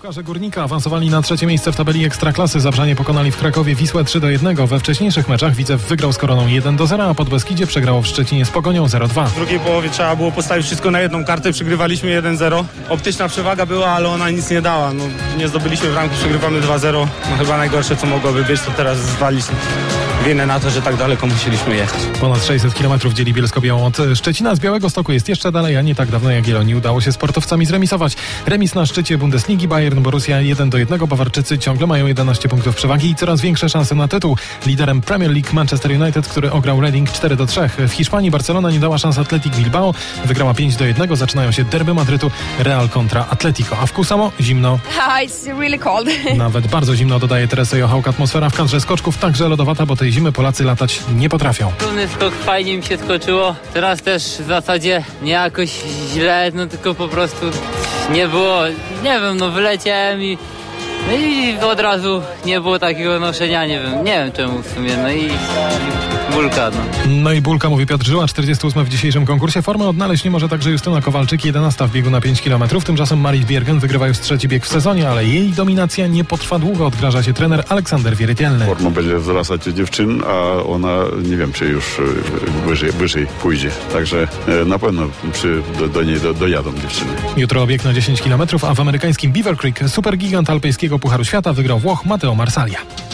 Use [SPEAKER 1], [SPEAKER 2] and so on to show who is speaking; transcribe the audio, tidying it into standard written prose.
[SPEAKER 1] Piłkarze Górnika awansowali na trzecie miejsce w tabeli Ekstraklasy. Zabrzanie pokonali w Krakowie Wisłę 3-1. We wcześniejszych meczach Widzew wygrał z Koroną 1-0, a Podbeskidzie przegrało w Szczecinie z Pogonią 0-2.
[SPEAKER 2] W drugiej połowie trzeba było postawić wszystko na jedną kartę, przegrywaliśmy 1-0. Optyczna przewaga była, ale ona nic nie dała. Nie zdobyliśmy bramki, przegrywamy 2-0. Chyba najgorsze co mogłoby być, to teraz zwalić winę na to, że tak daleko musieliśmy jechać.
[SPEAKER 1] Ponad 600 km dzieli Bielsko-Białą od Szczecina. Z Białegostoku jest jeszcze dalej, a nie tak dawno jak Jagiellonii udało się sportowcami zremisować. Remis na szczycie Bundesligi, Bayern Borussia 1-1. Bawarczycy ciągle mają 11 punktów przewagi i coraz większe szanse na tytuł. Liderem Premier League Manchester United, który ograł Reading 4-3. W Hiszpanii Barcelona nie dała szans Athletic Bilbao. Wygrała 5-1. Zaczynają się derby Madrytu, Real kontra Atletico. A w Kusamo zimno.
[SPEAKER 3] It's really cold.
[SPEAKER 1] Nawet bardzo zimno, dodaje Teresa Jochałk. Atmosfera w kadrze skoczków także lodowata, bo tej zimy Polacy latać nie potrafią.
[SPEAKER 4] Trudny skok, fajnie mi się skoczyło. Teraz też w zasadzie nie jakoś źle, tylko po prostu nie było, nie wiem, wyleciałem i od razu nie było takiego noszenia, nie wiem czemu w sumie, i bólka.
[SPEAKER 1] No i bólka, mówi Piotr Żyła, 48 w dzisiejszym konkursie. Formę odnaleźć nie może także Justyna Kowalczyk, 11 w biegu na 5 km. Tymczasem Marit Biergen wygrywa już trzeci bieg w sezonie, ale jej dominacja nie potrwa długo, odgraża się trener Aleksander Wierytielny.
[SPEAKER 5] Forma będzie wzrastać u dziewczyn, a ona nie wiem, czy już wyżej pójdzie. Także na pewno do niej dojadą dziewczyny.
[SPEAKER 1] Jutro bieg na 10 km, a w amerykańskim Beaver Creek supergigant alpejskiego Pucharu Świata wygrał Włoch Matteo Marsaglia.